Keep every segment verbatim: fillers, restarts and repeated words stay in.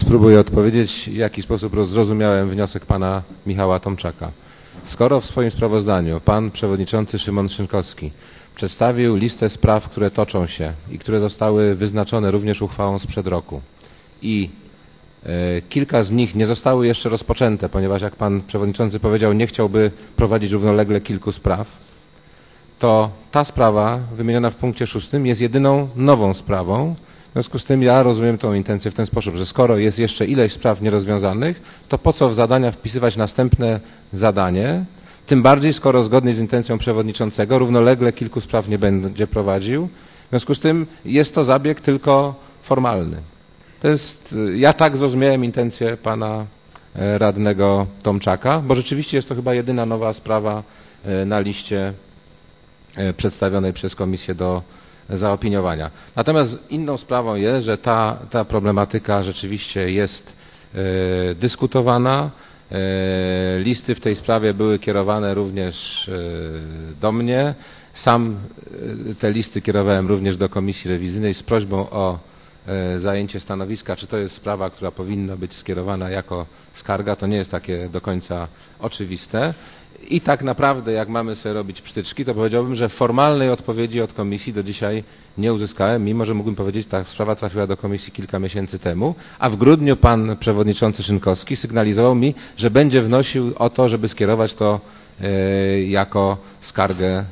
Spróbuję odpowiedzieć, w jaki sposób zrozumiałem wniosek pana Michała Tomczaka. Skoro w swoim sprawozdaniu pan przewodniczący Szymon Szynkowski przedstawił listę spraw, które toczą się i które zostały wyznaczone również uchwałą sprzed roku i e, kilka z nich nie zostały jeszcze rozpoczęte, ponieważ jak pan przewodniczący powiedział, nie chciałby prowadzić równolegle kilku spraw, to ta sprawa wymieniona w punkcie szóstym jest jedyną nową sprawą. W związku z tym ja rozumiem tą intencję w ten sposób, że skoro jest jeszcze ileś spraw nierozwiązanych, to po co w zadania wpisywać następne zadanie, tym bardziej skoro zgodnie z intencją przewodniczącego równolegle kilku spraw nie będzie prowadził. W związku z tym jest to zabieg tylko formalny. To jest, ja tak zrozumiałem intencję pana radnego Tomczaka, bo rzeczywiście jest to chyba jedyna nowa sprawa na liście przedstawionej przez komisję do zaopiniowania. Natomiast inną sprawą jest, że ta, ta problematyka rzeczywiście jest e, dyskutowana. E, listy w tej sprawie były kierowane również e, do mnie. Sam e, te listy kierowałem również do Komisji Rewizyjnej z prośbą o e, zajęcie stanowiska, czy to jest sprawa, która powinna być skierowana jako skarga. To nie jest takie do końca oczywiste. I tak naprawdę, jak mamy sobie robić psztyczki, to powiedziałbym, że formalnej odpowiedzi od komisji do dzisiaj nie uzyskałem, mimo że mógłbym powiedzieć, ta sprawa trafiła do komisji kilka miesięcy temu, a w grudniu pan przewodniczący Szynkowski sygnalizował mi, że będzie wnosił o to, żeby skierować to e, jako skargę e,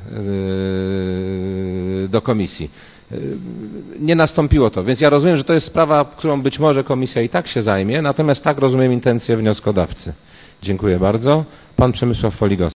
do komisji. E, nie nastąpiło to, więc ja rozumiem, że to jest sprawa, którą być może komisja i tak się zajmie, natomiast tak rozumiem intencję wnioskodawcy. Dziękuję bardzo. Pan Przemysław Foligowski.